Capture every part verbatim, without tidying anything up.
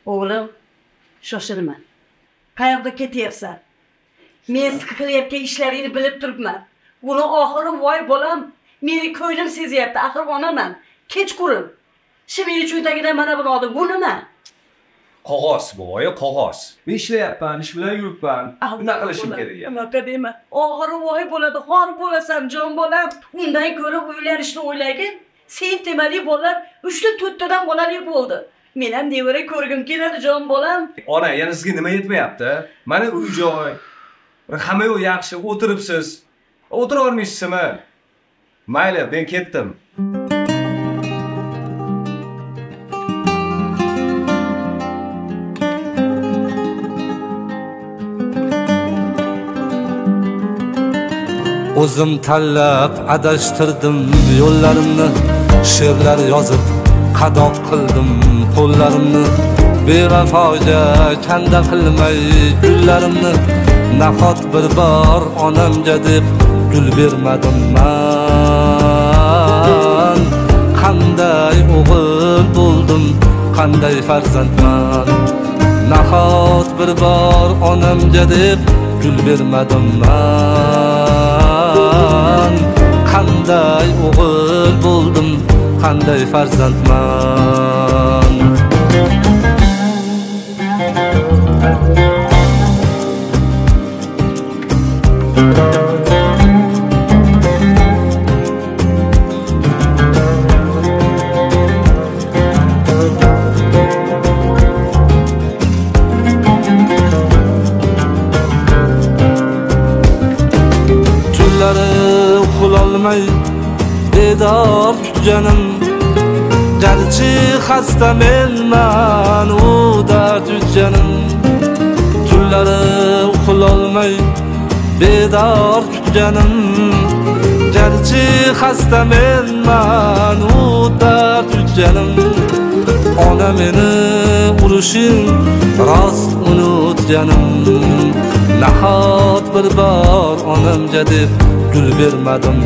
O'g'lim, shoshilma. Qayoqqa ketyapsan? Men qilayotgan ishlaringni bilib turibman. Buni oxiri voy bolam, meni ko'nglim sezyapti. Axir onaman. Kechqurun. Shimini cho'ntagidan mana buni oldim. Bu nima? Qog'oz bu, voy qog'oz. Men ishlayapman, ish bilan yuribman. Nima qilishim kerak? Unaqa dema. Oxiri voy bo'ladi, xor bo'lasan, jon bolam. Undan ko'ra uylanishni o'ylagin. Sen temali bolalar uchta to'rttadan bolali bo'ldi. Men ham nevara ko'rgim keladi, jon bolam. Ona, yana sizga nima yetmayapti? Mana uy-joy. Hamma yo'q yaxshi, o'tiribsiz. O'tira olmaysizmi? Mayli, men ketdim. O'zim tanlab adashtirdim yo'llarimni, she'rlar yozib qadoq qildim qo'llarimni. Bevafoga kanda qilmay gullarimni, nahot bir bor onamga deb gul bermadim man. Qanday o'g'il bo'ldim, qanday farzandman. Nahot bir bor onamga deb gul bermadim man. Qanday o'g'il bo'ldim, qanday farzandman. Bedor tutganim, garchi xasta menman, u dard yutganim. Tunlari uxlolmay bedor tutganim, garchi xasta menman, u dard yutganim. Ona meni urishing rost unutganim. Nahot bir bor onamga deb gul bermadim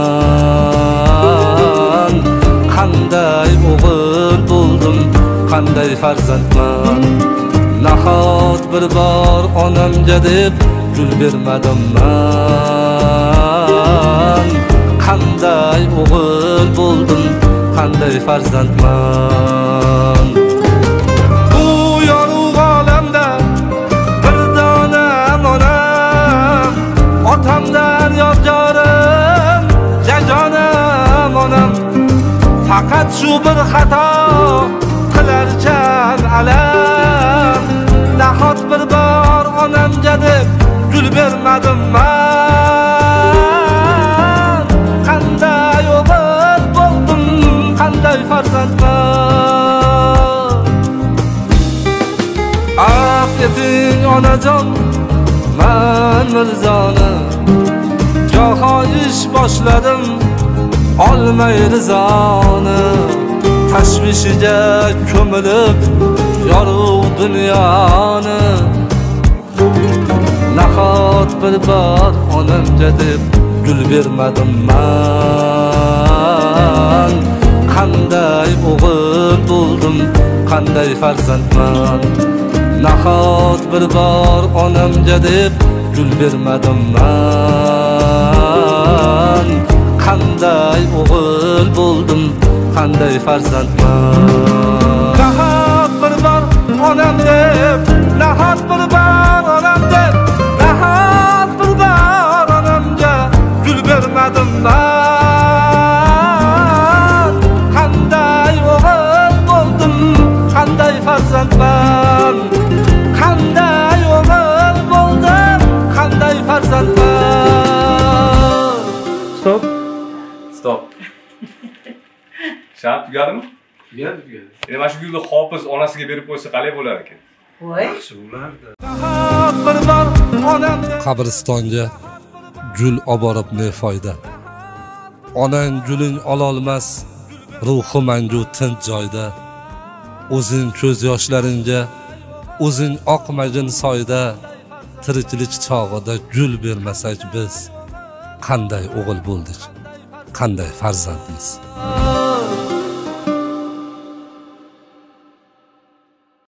man. Qanday o'g'il bo'ldim, qanday farzandman. Nahot bir bor onamga deb gul bermadim man. Qanday o'g'il bo'ldim, qanday farzandman. Bu yorug' olamda bir dona onam, otamdan yodgorim, jajonam onam. Faqat shu bir xato qilarkan alam. Nahot bir bor onamga deb gul bermadim man. Qanday o'g'il bo'ldim, qanday farzandman. Af eting onajon, man mirzoni goho ish boshladim, olmay rizoni. Tashvishiga ko'milib yorug' dunyoni. Nahot bir bor onamga deb gul bermadim man. Qanday o'g'il bo'ldim, qanday farzandman. Nahot bir bor onamga deb gul bermadim man. Qanday o'g'il bo'ldim, qanday farzandman. Nahot bir bor onam deb, nahot bir bor onam deb, nahot bir bor onamga gul bermadim man. Qanday o'g'il bo'ldim, qanday farzandman. Qanday o'g'il bo'ldim, qanday farzandman. Stop. Stop. Shart tugadimi? Tugadi, tugadi. Endi mana shu gulni Hofiz onasiga berib qo'ysa qalay bo'lar ekan? Voy, Yaxshi bo'lardi. Qabristonga gul olib borib ne foyda? Onang guling ololmas, ruhi mangu tinch joyda. O'zing ko'z yoshlaringga, o'zing oqmagin soyda. Tiriklik chog'ida gul bermasak biz, qanday o'g'il bo'ldik, qanday farzandmiz.